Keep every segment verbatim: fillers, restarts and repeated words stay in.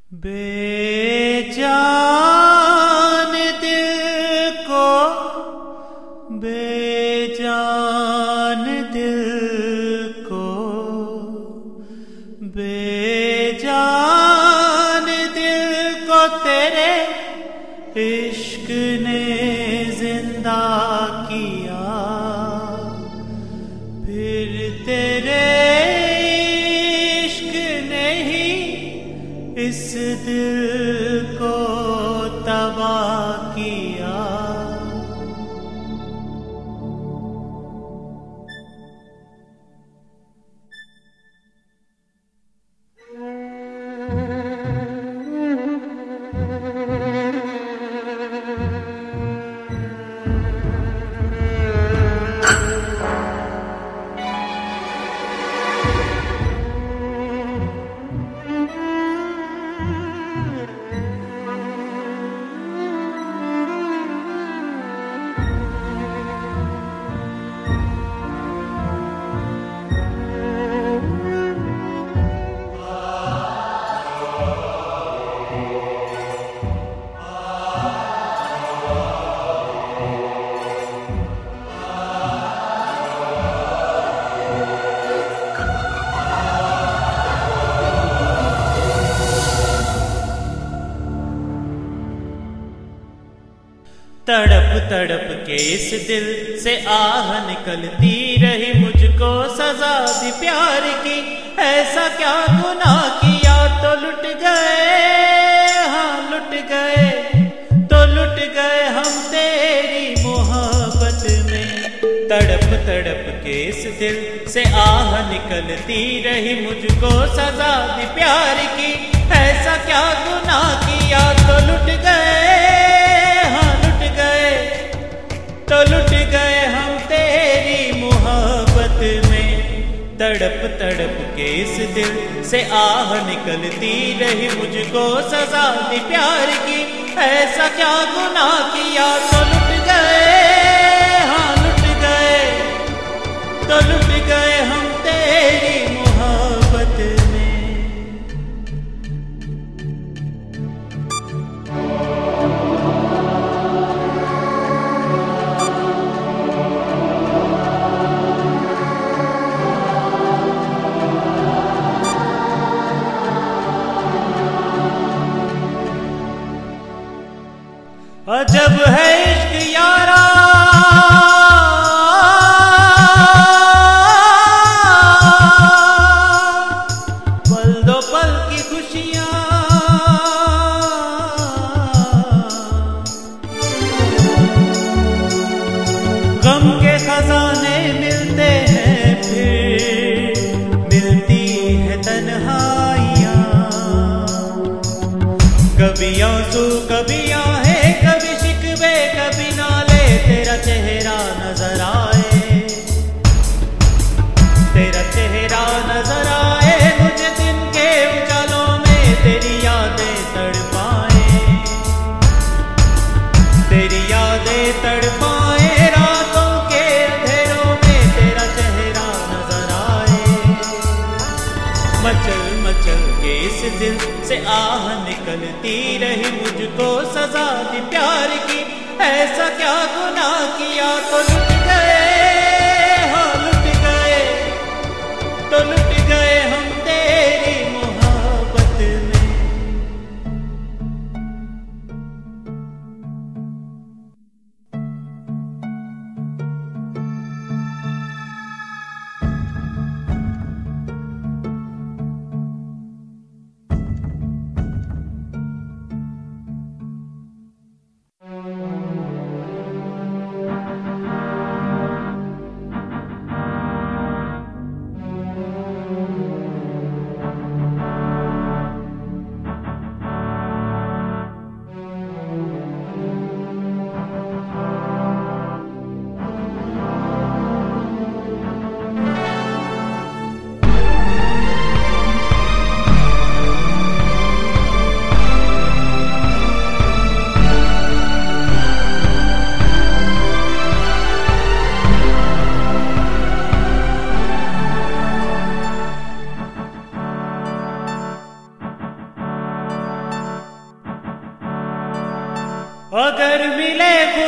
बेजान दिल को, बेजान दिल को, बेजान दिल को तेरे इश्क ने जिंदा किया। फिर तेरे इश्क ने ही इस दिल को तबाह किया। तड़प तड़प के इस दिल से आह निकलती रही, मुझको सजा दी प्यार की। ऐसा क्या गुनाह किया तो लुट गए, हाँ लुट गए, तो लुट गए हम तेरी मोहब्बत में। तड़प तड़प के इस दिल से आह निकलती रही, मुझको सजा दी प्यार की। ऐसा क्या गुनाह किया तो लुट गए, तो लुट गए हम तेरी मोहब्बत में। तड़प तड़प के इस दिल से आह निकलती रही, मुझको सजा दी प्यार की। ऐसा क्या गुनाह किया तो लुट गए, हाँ लुट गए, तो लुट गए हम तेरी मोहब्बत में। अजब है इश्क यारा, पल दो पल की खुशियां, गम के खजाने मिलते हैं, फिर मिलती है तन्हाइयां। कभी आंसू कभी आहें, कभी शिकवे कभी नाले, तेरा चेहरा नजर आए, तेरा चेहरा नजर आए। मुझे दिन के उजालों में तेरी यादें तड़पाए, तेरी यादें तड़पाए। रातों के अंधेरों में तेरा चेहरा नजर आए। मचल मचल के इस दिल से आह निकलती रही, मुझको सजा दी प्यार की। ऐसा क्या गुनाह किया तो लुट गए, हाँ लुट गए, तो लुट गए हम तेरी मोहब्बत में।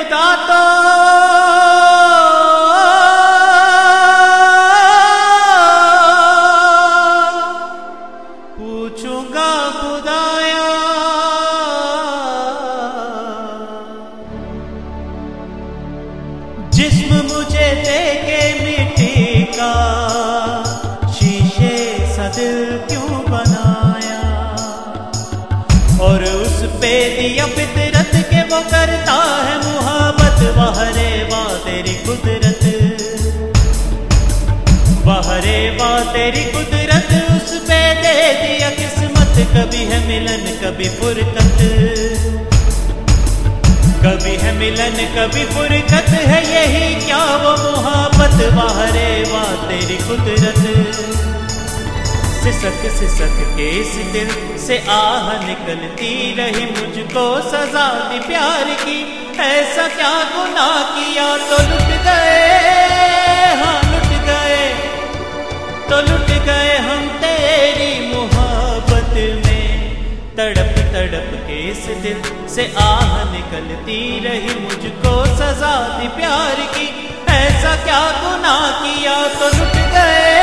मिलता तो पूछूंगा खुदाया जिस्म मुझे देके मिट्टी का शीशे सा दिल क्यों बनाया और उस पे दिया फितरत के वो करता है मुहब्बत। वाहरे वाह तेरी कुदरत, वाहरे वाह तेरी कुदरत, उस पे दे दिया किस्मत। कभी है मिलन कभी फुरकत, कभी है मिलन कभी फुरकत, है यही क्या वो मुहब्बत। वाहरे वाह तेरी कुदरत। सिसक सिसक के इस दिल से आह निकलती रही, मुझको सजा दी प्यार की। ऐसा क्या गुनाह किया तो लुट गए, हाँ लुट गए, तो लुट गए हम तेरी मोहब्बत में। तड़प तड़प के इस दिल से आह निकलती रही, मुझको सजा दी प्यार की। ऐसा क्या गुनाह किया तो लुट गए,